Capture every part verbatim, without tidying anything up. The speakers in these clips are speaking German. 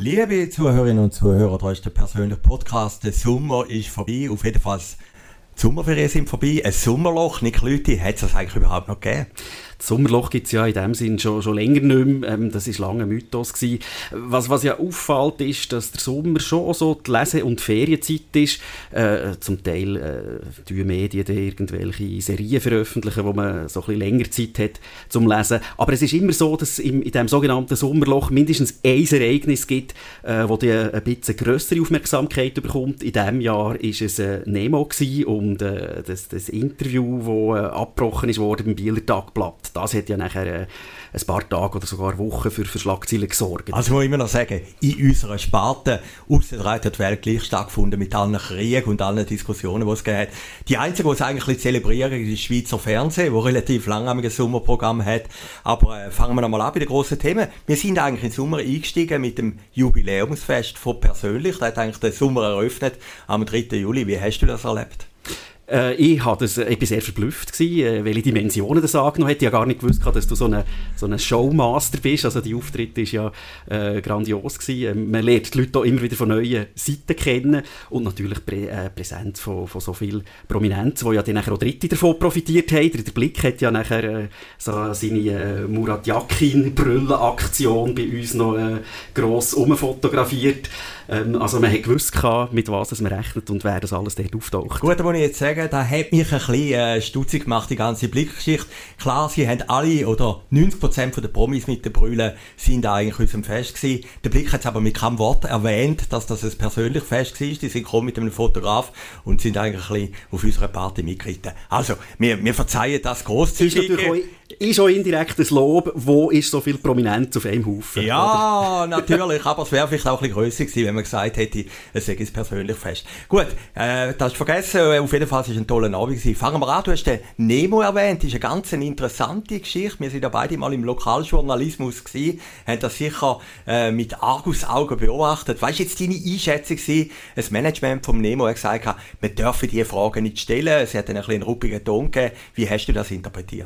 Liebe Zuhörerinnen und Zuhörer, da ist der persönliche Podcast. Der Sommer ist vorbei. Auf jeden Fall, die Sommerferien sind vorbei. Ein Sommerloch, Nick Lüthi, hat es das eigentlich überhaupt noch gegeben? Das Sommerloch gibt es ja in dem Sinn schon, schon länger nicht mehr. Ähm, das war lange ein Mythos gewesen. Was, was ja auffällt, ist, dass der Sommer schon so die Lese- und Ferienzeit ist. Äh, zum Teil äh, die Medien irgendwelche Serien veröffentlichen, wo man so ein bisschen länger Zeit hat zum Lesen. Aber es ist immer so, dass es in, in diesem sogenannten Sommerloch mindestens ein Ereignis gibt, äh, wo die ein bisschen grössere Aufmerksamkeit bekommt. In diesem Jahr war es äh, Nemo gewesen und äh, das, das Interview, das äh, abgebrochen ist worden beim Bieler Tagblatt. Das hat ja nachher äh, ein paar Tage oder sogar Wochen für, für Schlagzeilen gesorgt. Also muss ich immer noch sagen, in unserer Sparte Aussenreiter hat die Welt gleich stattgefunden mit allen Kriegen und allen Diskussionen, die es gegeben hat. Die einzige, die es eigentlich zelebrieren, ist das Schweizer Fernsehen, das relativ lang ein Sommerprogramm hat. Aber äh, fangen wir noch mal an bei den grossen Themen. Wir sind eigentlich im Sommer eingestiegen mit dem Jubiläumsfest von persönlich. Das hat eigentlich den Sommer eröffnet am dritten Juli. Wie hast du das erlebt? Äh, ich, das, ich war sehr verblüfft gewesen, welche Dimensionen das angenommen hat. Ich habe gar nicht gewusst, dass du so ein so eine Showmaster bist. Also die Auftritt war ja äh, grandios gewesen. Man lernt die Leute auch immer wieder von neuen Seiten kennen und natürlich Prä, äh, Präsenz von, von so viel Prominenz, wo ja dann nachher auch Dritte davon profitiert haben. Der Blick hat ja nachher äh, so seine äh, Murat Yakin-Brüllen-Aktion bei uns noch äh, gross umfotografiert. Ähm, also man hat gewusst, mit was man rechnet und wer das alles dort auftaucht. Gut, da muss ich jetzt sagen, da hat mich ein bisschen äh, stutzig gemacht, die ganze Blickgeschichte. Klar, sie haben alle, oder neunzig Prozent der Promis mit den Brüllen sind eigentlich in unserem Fest gewesen. Der Blick hat es aber mit keinem Wort erwähnt, dass das ein persönliches Fest war. Die sind gekommen mit einem Fotograf und sind eigentlich ein bisschen auf unserer Party mitgeritten. Also, wir, wir verzeihen das grosszügig. Ist auch indirekt ein Lob, wo ist so viel Prominenz auf einem Haufen? Ja, oder? Natürlich, aber es wäre vielleicht auch ein bisschen grösser gewesen, wenn man gesagt hätte, es sei ein persönliches Fest. Gut, äh, das hast du vergessen, auf jeden Fall war es ein toller Abend gewesen. Fangen wir an, du hast den Nemo erwähnt, das ist eine ganz interessante Geschichte. Wir sind ja beide mal im Lokaljournalismus gewesen, haben das sicher äh, mit Argusaugen beobachtet. Weißt du jetzt deine Einschätzung gewesen? Das Management vom Nemo hat gesagt, wir dürfen diese Fragen nicht stellen, es hat einen kleinen ruppigen Ton gegeben. Wie hast du das interpretiert?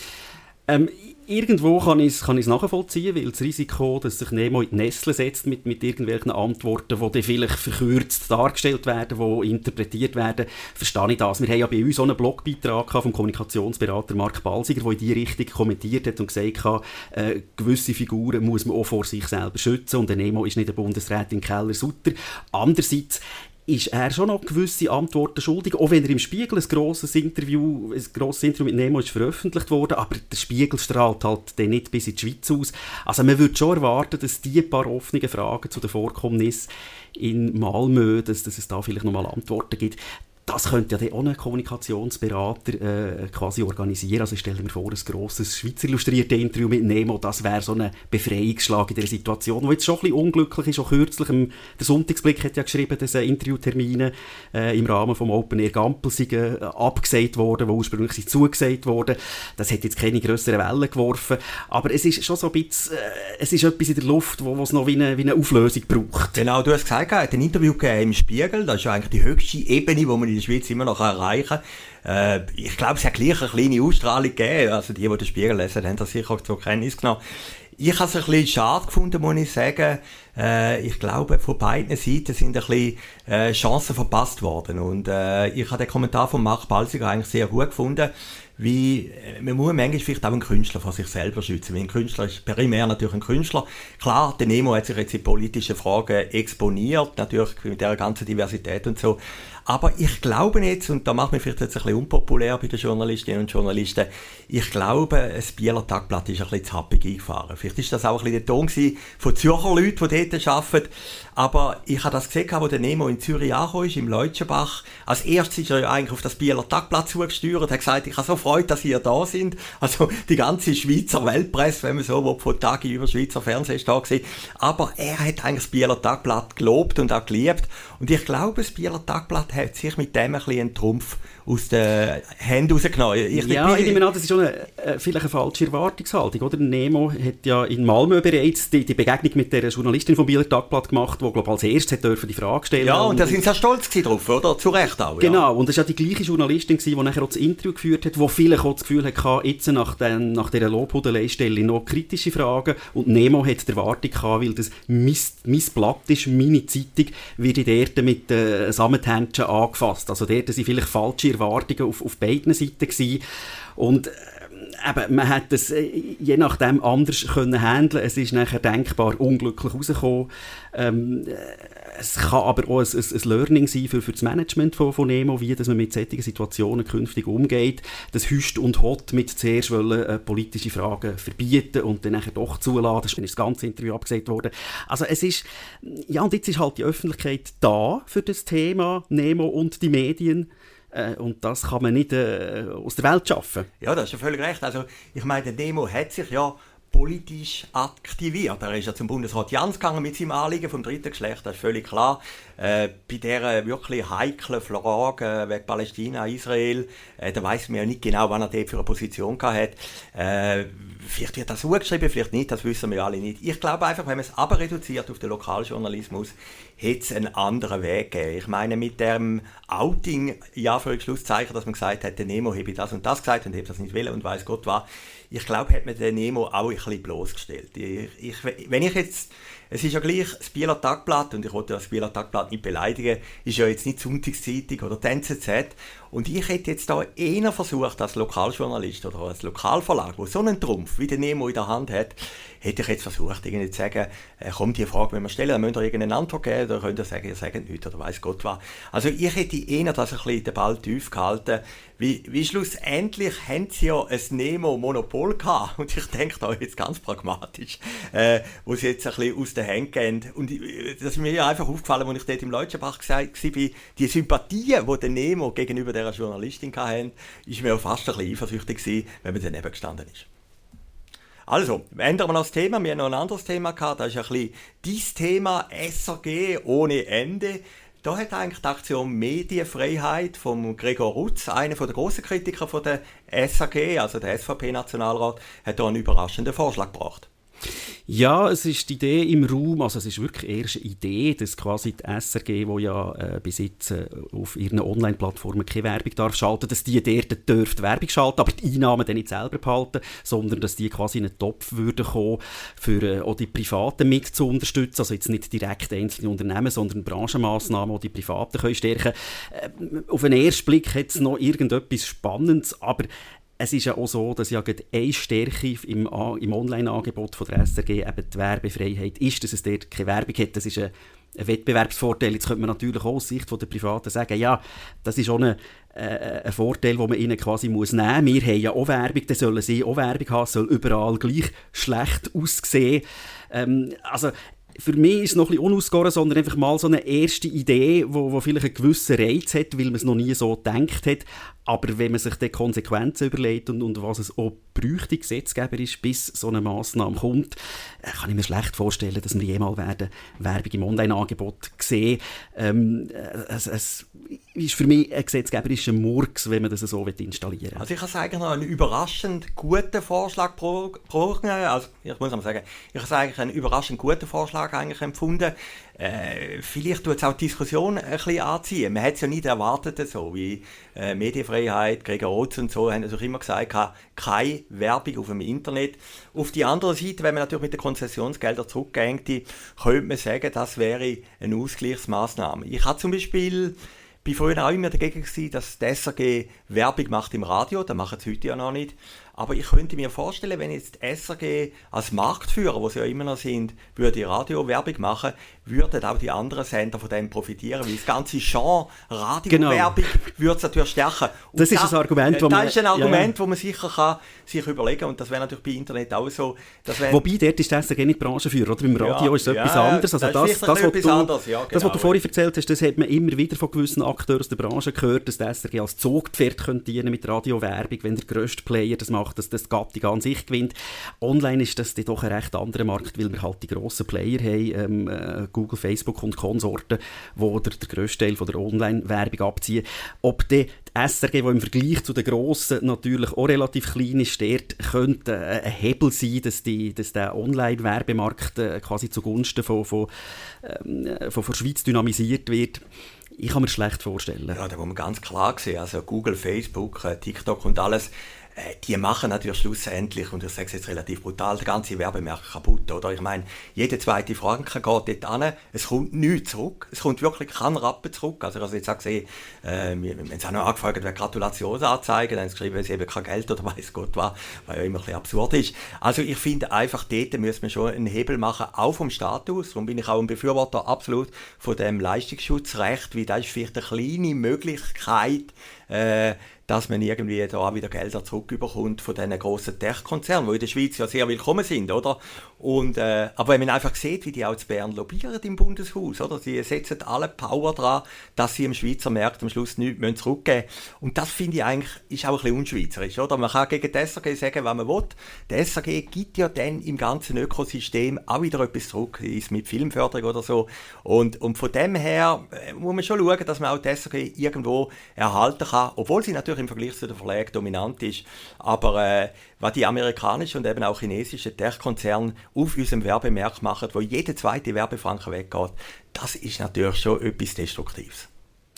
Ähm, irgendwo kann ich es nachvollziehen, weil das Risiko, dass sich Nemo in die Nesseln setzt mit, mit irgendwelchen Antworten, die dann vielleicht verkürzt dargestellt werden, die interpretiert werden, verstehe ich das. Wir haben ja bei uns auch einen Blogbeitrag vom Kommunikationsberater Mark Balsiger, der in diese Richtung kommentiert hat und gesagt hat, äh, gewisse Figuren muss man auch vor sich selber schützen und der Nemo ist nicht der Bundesrätin Keller-Sutter. Andererseits ist er schon noch gewisse Antworten schuldig, auch wenn er im Spiegel ein grosses Interview, ein grosses Interview mit Nemo ist veröffentlicht wurde, aber der Spiegel strahlt halt dann nicht bis in die Schweiz aus. Also man würde schon erwarten, dass die paar offenen Fragen zu den Vorkommnissen in Malmö, dass, dass es da vielleicht noch mal Antworten gibt. Das könnte ja dann auch ein Kommunikationsberater äh, quasi organisieren. Also ich stelle mir vor, ein grosses Schweizer illustriertes Interview mit Nemo, das wäre so ein Befreiungsschlag in dieser Situation, die jetzt schon ein bisschen unglücklich ist. Auch kürzlich, im, der Sonntagsblick hat ja geschrieben, dass Interviewtermine äh, im Rahmen vom Open Air Gampel sind, äh, abgesagt worden, die ursprünglich sind zugesagt worden. Das hat jetzt keine grösseren Wellen geworfen. Aber es ist schon so ein bisschen, äh, es ist etwas in der Luft, wo es noch wie eine, wie eine Auflösung braucht. Genau, du hast gesagt, er hat ein Interview gegeben im Spiegel. Das ist ja eigentlich die höchste Ebene, wo man in der Schweiz immer noch erreichen kann. Äh, ich glaube, es hat gleich eine kleine Ausstrahlung gegeben. Also die, die den Spiegel lesen, haben das sicher auch zur Kenntnis genommen. Ich habe es ein bisschen schade gefunden, muss ich sagen. Äh, ich glaube, von beiden Seiten sind ein bisschen äh, Chancen verpasst worden. Und äh, ich habe den Kommentar von Mark Balsiger eigentlich sehr gut gefunden. Wie, man muss manchmal vielleicht auch einen Künstler von sich selber schützen. Weil ein Künstler ist primär natürlich ein Künstler. Klar, der Nemo hat sich jetzt in politischen Fragen exponiert, natürlich mit der ganzen Diversität und so. Aber ich glaube jetzt, und da macht mich vielleicht jetzt ein bisschen unpopulär bei den Journalistinnen und Journalisten, ich glaube, das Bieler Tagblatt ist ein bisschen zu happig eingefahren. Vielleicht ist das auch ein bisschen der Ton von Zürcher Leuten, die dort arbeiten. Aber ich habe das gesehen, als der Nemo in Zürich angekommen ist, im Leutschenbach. Als erstes ist er ja eigentlich auf das Bieler Tagblatt zugesteuert, hat gesagt, ich habe so Freude, dass ihr da sind. Also die ganze Schweizer Weltpresse, wenn man so will, von Tage über Schweizer Fernsehen ist da gewesen. Aber er hat eigentlich das Bieler Tagblatt gelobt und auch geliebt. Und ich glaube, das Bieler Tagblatt hat sich mit dem ein bisschen einen Trumpf aus den Händen rausgenommen. Ich ja, ich nehme an, das ist schon eine, äh, vielleicht eine falsche Erwartungshaltung. Oder? Nemo hat ja in Malmö bereits die, die Begegnung mit der Journalistin vom Bieler Tagblatt gemacht, die glaube als erstes die Frage stellen. Ja, und, und da sind sie ja stolz drauf, oder? Zu Recht auch. Genau, ja. Und es war ja die gleiche Journalistin, die nachher auch das Interview geführt hat, die vielleicht auch das Gefühl hatte, jetzt nach, den, nach dieser Lobhudelei stelle ich noch kritische Fragen. Und Nemo hat die Erwartung gehabt, weil das mein, mein Blatt ist, meine Zeitung, wird dort mit äh, Samthändchen angefasst. Also dort waren vielleicht falsche Erwartungen auf, auf beiden Seiten gewesen. Und eben, man hätte es je nachdem anders können handeln. Es ist nachher denkbar unglücklich rausgekommen. Ähm, es kann aber auch ein, ein, ein Learning sein für, für das Management von, von Nemo, wie dass man mit solchen Situationen künftig umgeht. Das Hüst und Hott mit zuerst wollen, äh, politische Fragen verbieten und dann nachher doch zulassen. Das ist das ganze Interview abgesagt worden. Also es ist, ja, und jetzt ist halt die Öffentlichkeit da für das Thema Nemo und die Medien. Und das kann man nicht äh, aus der Welt schaffen. Ja, das ist ja völlig recht. Also, ich meine, der Nemo hat sich ja politisch aktiviert. Er ist ja zum Bundesrat Jans gegangen mit seinem Anliegen vom dritten Geschlecht, das ist völlig klar. Äh, bei dieser wirklich heiklen Frage wegen Palästina, Israel, äh, da weiss man ja nicht genau, wann er dort für eine Position hatte. Äh, vielleicht wird das zugeschrieben, vielleicht nicht, das wissen wir alle nicht. Ich glaube einfach, wenn man es aber reduziert auf den Lokaljournalismus, hätte es einen anderen Weg gegeben. Ich meine, mit dem Outing, ja, für Schlusszeichen, dass man gesagt hat, der Nemo habe das und das gesagt und habe das nicht wollen und weiss Gott was. Ich glaube, hat man den Nemo auch ein bisschen bloßgestellt. Ich, ich, wenn ich jetzt, es ist ja gleich das Bieler Tagblatt, und ich wollte das Bieler Tagblatt nicht beleidigen, ist ja jetzt nicht die Sonntagszeitung oder die N Z Z. Und ich hätte jetzt da eher versucht, als Lokaljournalist oder als Lokalverlag, der so einen Trumpf wie der Nemo in der Hand hat, hätte ich jetzt versucht, irgendwie zu sagen, äh, komm, die Frage, wenn wir stellen, dann müsst ihr irgendeine Antwort geben, oder könnt ihr sagen, ihr sagt nichts, oder weiss Gott was. Also ich hätte eher das ein bisschen den Ball tief gehalten, wie, wie schlussendlich haben sie ja ein Nemo-Monopol gehabt, und ich denke da jetzt ganz pragmatisch, äh, wo sie jetzt ein bisschen aus den Händen gehen. Und das ist mir ja einfach aufgefallen, als ich dort im Leutschenbach war, die Sympathien, die der Nemo gegenüber der Journalistin hatte, ist mir auch fast ein bisschen eifersüchtig gewesen, wenn man daneben gestanden ist. Also, ändern wir noch das Thema. Wir haben noch ein anderes Thema gehabt. Das ist ein bisschen dieses Thema S R G ohne Ende. Da hat eigentlich die Aktion Medienfreiheit von Gregor Rutz, einer der grossen Kritiker von der S R G, also der S V P-Nationalrat, hat da einen überraschenden Vorschlag gebracht. Ja, es ist die Idee im Raum, also es ist wirklich erst eine Idee, dass quasi die S R G, die ja äh, bis jetzt äh, auf ihren Online-Plattformen keine Werbung darf schalten, dass die dort dürfte Werbung schalten, aber die Einnahmen dann nicht selber behalten, sondern dass die quasi in einen Topf würden kommen, für äh, auch die Privaten mit zu unterstützen, also jetzt nicht direkt einzelne Unternehmen, sondern Branchenmassnahmen, die die Privaten können stärken können. Äh, auf den ersten Blick hat es noch irgendetwas Spannendes, aber es ist ja auch so, dass ja eine Stärke im, im Online-Angebot von der S R G eben die Werbefreiheit ist, dass es dort keine Werbung hat. Das ist ein, ein Wettbewerbsvorteil. Jetzt könnte man natürlich auch aus Sicht der Privaten sagen, ja, das ist auch ein, äh, ein Vorteil, den man ihnen quasi muss nehmen muss. Wir haben ja auch Werbung, dann sollen sie auch Werbung haben, soll überall gleich schlecht aussehen. Ähm, also, für mich ist es noch ein bisschen unausgegoren, sondern einfach mal so eine erste Idee, die wo, wo vielleicht einen gewissen Reiz hat, weil man es noch nie so gedacht hat. Aber wenn man sich die Konsequenzen überlegt und, und was es auch bräuchte, gesetzgeberisch, bis so eine Massnahme kommt, kann ich mir schlecht vorstellen, dass wir jemals werden Werbung im Online-Angebot sehen. Ähm, es, es ist für mich ein gesetzgeberischer Murks, wenn man das so installieren will. Also ich habe eigentlich noch einen überraschend guten Vorschlag pro, pro also ich muss mal sagen, ich habe eigentlich einen überraschend guten Vorschlag eigentlich empfunden. Äh, vielleicht tut es auch die Diskussion ein bisschen anziehen. Man hat es ja nicht erwartet, so wie äh, Medienfreiheit, Gregor Rutz und so, haben natürlich immer gesagt, keine Werbung auf dem Internet. Auf die andere Seite, wenn man natürlich mit den Konzessionsgeldern zurückgeht, könnte man sagen, das wäre eine Ausgleichsmaßnahme. Ich habe zum Beispiel Ich war früher auch immer dagegen gewesen, dass die S R G Werbung macht im Radio, das machen sie heute ja noch nicht. Aber ich könnte mir vorstellen, wenn jetzt die S R G als Marktführer, wo sie ja immer noch sind, würde Radio-Werbung machen, würden auch die anderen Sender von dem profitieren, weil das ganze Genre Radio-Werbung genau. würde es natürlich stärken. Und das ist da, ein Argument, wo man... Das ist ein Argument, ja, ja. wo man sicher kann, sich überlegen kann, und das wäre natürlich bei Internet auch so. Dass wenn, Wobei, dort ist die S R G nicht Branchenführer, oder? Beim Radio ja, ist es ja, etwas anderes. Also das, das, das, was du, anderes. Ja, genau. das, was du vorhin erzählt hast, das hat man immer wieder von gewissen Akteuren aus der Branche gehört, dass die S R G als Zugpferd könnte dienen mit Radio-Werbung, wenn der grösste Player das macht, dass das Gattung an sich gewinnt. Online ist das doch ein recht anderer Markt, weil wir halt die grossen Player haben, ähm, Google, Facebook und Konsorten, die der, der grösste Teil von der Online-Werbung abziehen. Ob die S R G, die im Vergleich zu den grossen natürlich auch relativ klein ist, dort könnte ein Hebel sein, dass, die, dass der Online-Werbemarkt äh, quasi zugunsten von, von, ähm, von, von der Schweiz dynamisiert wird. Ich kann mir das schlecht vorstellen. Ja, da muss man ganz klar sehen, also Google, Facebook, TikTok und alles, die machen natürlich schlussendlich, und ich sage es jetzt relativ brutal, der ganze Werbemarkt kaputt, oder? Ich meine, jede zweite Franken geht dort hin, es kommt nichts zurück, es kommt wirklich kein Rappen zurück. Also ich habe jetzt auch gesehen, äh, wir haben es auch noch angefragt, wer Gratulationsanzeigen, dann haben sie geschrieben, es eben kein Geld oder weiss Gott was, weil ja immer ein bisschen absurd ist. Also ich finde einfach, dort müssen wir schon einen Hebel machen, auch vom Status, darum bin ich auch ein Befürworter absolut von dem Leistungsschutzrecht, weil das ist vielleicht eine kleine Möglichkeit, äh, dass man irgendwie da wieder Gelder zurückbekommt von diesen grossen Tech-Konzernen, die in der Schweiz ja sehr willkommen sind, oder? Und, äh, aber wenn man einfach sieht, wie die auch zu Bern lobbyieren im Bundeshaus, oder? Sie setzen alle Power dran, dass sie im Schweizer Markt am Schluss nichts zurückgeben müssen. Und das finde ich eigentlich, ist auch ein bisschen unschweizerisch, oder? Man kann gegen die S R G sagen, was man will. Der S R G gibt ja dann im ganzen Ökosystem auch wieder etwas zurück, ist mit Filmförderung oder so. Und, und von dem her äh, muss man schon schauen, dass man auch die S R G irgendwo erhalten kann, obwohl sie natürlich im Vergleich zu den Verlagen dominant ist. Aber äh, was die amerikanischen und eben auch chinesischen Tech-Konzerne auf unserem Werbemarkt machen, wo jeder zweite Werbefranken weggeht, das ist natürlich schon etwas Destruktives.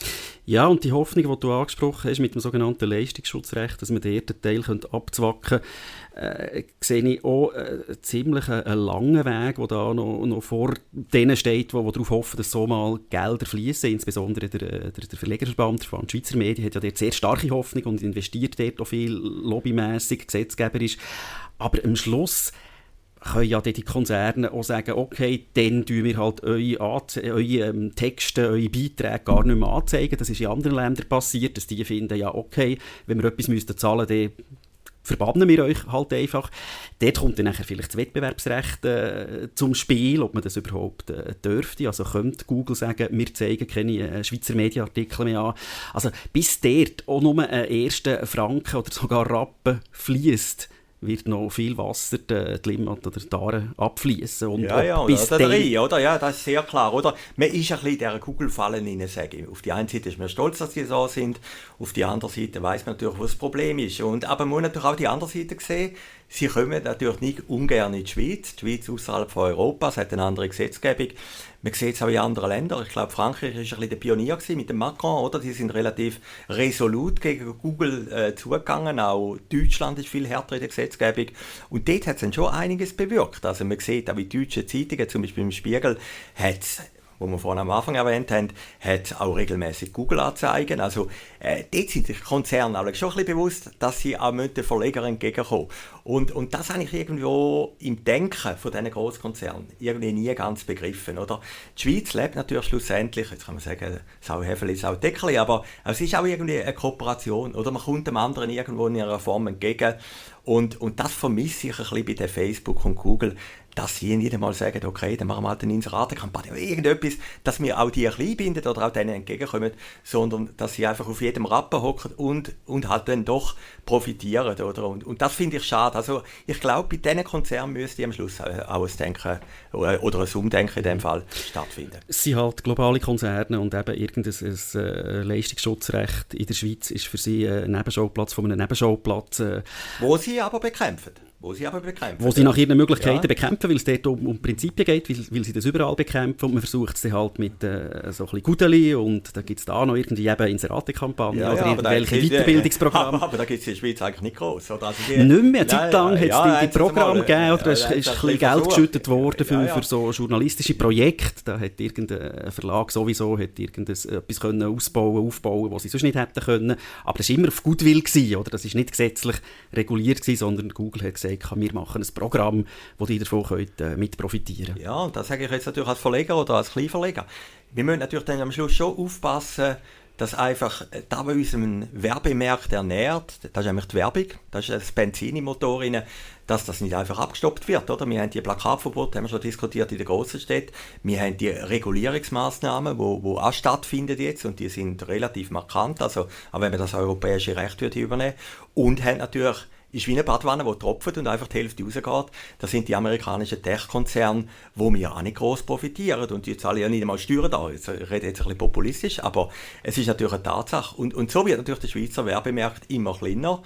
Ja, und die Hoffnung, die du angesprochen hast mit dem sogenannten Leistungsschutzrecht, dass man dort einen Teil abzwacken könnte, äh, sehe ich auch äh, ziemlich einen, einen langen Weg, der da noch, noch vor denen steht, die darauf hoffen, dass so mal Gelder fließen. Insbesondere der, der, der Verlegerverband, der Verband Schweizer Medien, hat ja dort sehr starke Hoffnung und investiert dort auch viel lobbymässig, gesetzgeberisch. Aber am Schluss können ja die Konzerne auch sagen, okay, dann tun wir halt eure, Anze- eure ähm, Texte, eure Beiträge gar nicht mehr anzeigen. Das ist in anderen Ländern passiert, dass die finden, ja okay, wenn wir etwas müssten zahlen, dann verbannen wir euch halt einfach. Dort kommt dann nachher vielleicht das Wettbewerbsrecht äh, zum Spiel, ob man das überhaupt äh, dürfte. Also könnte Google sagen, wir zeigen keine äh, Schweizer Medienartikel mehr an. Also bis dort auch nur ein erster Franken oder sogar Rappen fließt, wird noch viel Wasser die, die Limmat oder die Aare abfließen. Ja, ja, bis oder, rein, oder? Ja, das ist sehr klar. Oder? Man ist ein bisschen in dieser Google-Falle rein, sage ich. Auf die eine Seite ist man stolz, dass sie so sind, auf die andere Seite weiss man natürlich, was das Problem ist. Und, aber man muss natürlich auch die andere Seite sehen, sie kommen natürlich nicht ungern in die Schweiz. Die Schweiz außerhalb von Europa, es hat eine andere Gesetzgebung. Man sieht es auch in anderen Ländern. Ich glaube, Frankreich war ein bisschen der Pionier gewesen mit dem Macron, oder? Die sind relativ resolut gegen Google äh, zugegangen. Auch Deutschland ist viel härter in der Gesetzgebung. Und dort hat es dann schon einiges bewirkt. Also man sieht auch, wie deutsche Zeitungen, zum Beispiel im Spiegel, hat wo wir vorhin am Anfang erwähnt haben, hat auch regelmäßig Google-Anzeigen. Also äh, dort sind die Konzerne auch schon ein bisschen bewusst, dass sie auch den Verlegern entgegenkommen. Und, und das habe ich irgendwo im Denken von diesen Grosskonzernen irgendwie nie ganz begriffen. Oder? Die Schweiz lebt natürlich schlussendlich, jetzt kann man sagen, Sauhäfeli, Saudeckerli, aber es ist auch irgendwie eine Kooperation. Oder man kommt dem anderen irgendwo in ihrer Form entgegen. Und, und das vermisse ich ein bisschen bei der Facebook und Google, dass sie nicht einmal sagen, okay, dann machen wir halt eine Inseratenkampagne oder irgendetwas, dass wir auch die klein binden oder auch denen entgegenkommen, sondern dass sie einfach auf jedem Rappen hocken und, und halt dann doch profitieren. Oder? Und, und das finde ich schade. Also ich glaube, bei diesen Konzernen müsste am Schluss auch ein Denken oder, oder ein Umdenken in dem Fall stattfinden. Es sind halt globale Konzerne und eben irgendein ein, äh, Leistungsschutzrecht in der Schweiz ist für sie ein Nebenschauplatz von einem Nebenschauplatz. Äh, Wo sie aber bekämpfen. Wo sie aber bekämpfen. Wo sie nach ihren Möglichkeiten ja. bekämpfen, weil es dort um, um Prinzipien geht, weil, weil sie das überall bekämpfen und man versucht es dann halt mit äh, so ein bisschen Gudeli und da gibt es da noch irgendwie eben Inserate-Kampagnen ja, oder ja, irgendwelche Weiterbildungsprogramme. Aber, aber da gibt es in der Schweiz eigentlich nicht gross. Oder? Also die, nicht mehr, eine Zeit lang hat es ja, die, die Programme gegeben oder es ja, ist ein bisschen Geld Versuch. geschüttet worden für, ja, ja. für so journalistische Projekte. Da hat irgendein Verlag sowieso hat irgendetwas können ausbauen, aufbauen, was sie sonst nicht hätten können. Aber das war immer auf Goodwill gewesen, oder? Das war nicht gesetzlich reguliert gewesen, sondern Google hat gesagt, wir machen ein Programm, wo die davon könnt, äh, mit profitieren können. Ja, und das sage ich jetzt natürlich als Verleger oder als Kleinverleger. Wir müssen natürlich dann am Schluss schon aufpassen, dass einfach, da bei unserem Werbemarkt ernährt, das ist nämlich die Werbung, das ist das Benzin im Motor rein, dass das nicht einfach abgestoppt wird. Oder? Wir haben die Plakatverbote, haben wir schon diskutiert in den grossen Städten. Wir haben die Regulierungsmaßnahmen, die wo, wo auch stattfinden jetzt und die sind relativ markant, also auch wenn wir das europäische Recht übernehmen. Und haben natürlich ist wie eine Badwanne, die tropft und einfach die Hälfte rausgeht. Das sind die amerikanischen Tech-Konzerne, wo wir auch nicht gross profitieren. Und die zahlen ja nicht einmal Steuern da. Ich rede jetzt ein bisschen populistisch, aber es ist natürlich eine Tatsache. Und, und so wird natürlich der Schweizer Werbemarkt immer kleiner.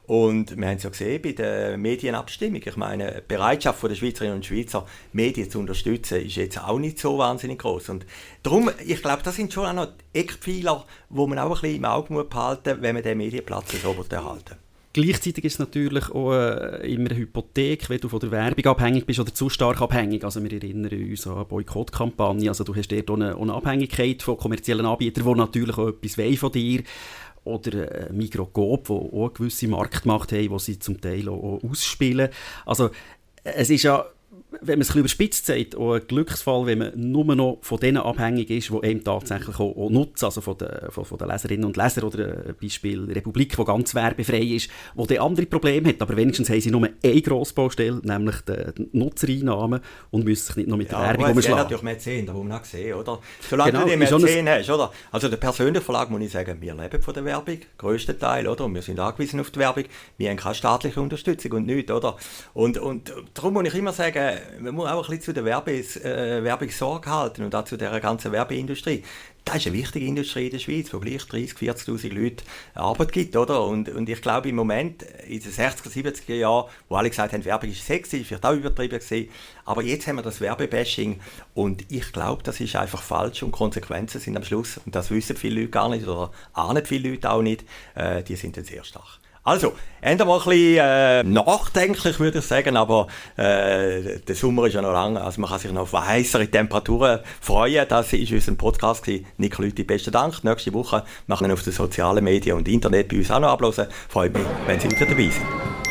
Und wir haben es ja gesehen bei der Medienabstimmung. Ich meine, die Bereitschaft der Schweizerinnen und Schweizer, Medien zu unterstützen, ist jetzt auch nicht so wahnsinnig groß. Und darum, ich glaube, das sind schon auch noch Eckpfeiler, die man auch ein bisschen im Auge behalten muss, wenn man den Medienplatz so erhalten will. Gleichzeitig ist es natürlich auch äh, immer eine Hypothek, wenn du von der Werbung abhängig bist oder zu stark abhängig. Also wir erinnern uns an Boykottkampagnen. Also du hast dort auch eine, auch eine Abhängigkeit von kommerziellen Anbietern, die natürlich auch etwas wollen von dir. Oder äh, Migros, die auch eine gewisse Marktmacht haben, die sie zum Teil auch, auch ausspielen. Also es ist ja, wenn man es ein bisschen überspitzt sagt, auch ein Glücksfall, wenn man nur noch von denen abhängig ist, die einem tatsächlich auch, auch nutzen, also von den, von, von den Leserinnen und Lesern oder ein Beispiel Republik, die ganz werbefrei ist, wo dann andere Probleme hat, aber wenigstens haben sie nur eine Grossbaustelle, nämlich die Nutzereinnahmen und müssen sich nicht noch mit ja, der Werbung umschlagen. Ja, natürlich Mäzen, da muss man auch sehen, oder? Solange genau, du die Mäzen hast, oder? Also der persönliche Verlag, muss ich sagen, wir leben von der Werbung, grössten Teil, oder? Und wir sind angewiesen auf die Werbung, wir haben keine staatliche Unterstützung und nichts, oder? Und, und darum muss ich immer sagen, man muss auch ein bisschen zu der Werbes, äh, Werbung Sorge halten und auch zu dieser ganzen Werbeindustrie. Das ist eine wichtige Industrie in der Schweiz, wo gleich dreißig, vierzigtausend Leute Arbeit gibt, oder? Und, und ich glaube, im Moment, in den sechziger, siebziger Jahren, wo alle gesagt haben, Werbung ist sexy, vielleicht auch übertrieben gewesen, aber jetzt haben wir das Werbebashing und ich glaube, das ist einfach falsch und Konsequenzen sind am Schluss, und das wissen viele Leute gar nicht oder ahnen viele Leute auch nicht, äh, die sind dann sehr stark. Also, ändern wir ein bisschen äh, nachdenklich, würde ich sagen, aber äh, der Sommer ist ja noch lang, also man kann sich noch auf heissere Temperaturen freuen. Das war unser Podcast gewesen. Nico Lüthi, besten Dank. Nächste Woche machen wir auf den sozialen Medien und Internet bei uns auch noch abhören. Freut mich, wenn Sie wieder dabei sind.